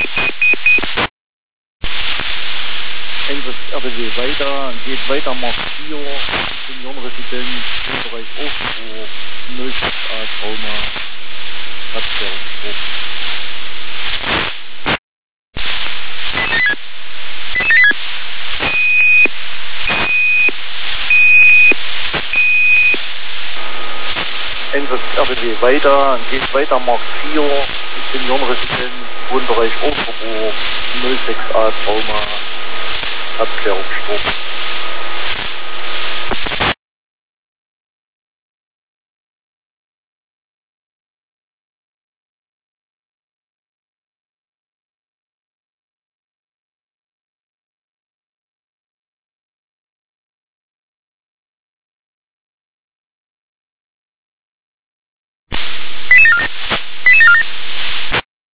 Einsatz RDW weiter, geht weiter Mark 4, Seniorenresidenz, Wohnbereich Aufbruch, 06A Trauma, Herzklärungsstrom. Einsatz RDW weiter, geht weiter Mark 4, Seniorenresidenz, Wohnbereich Aufbruch, 06A Trauma, Abklärungsstrom.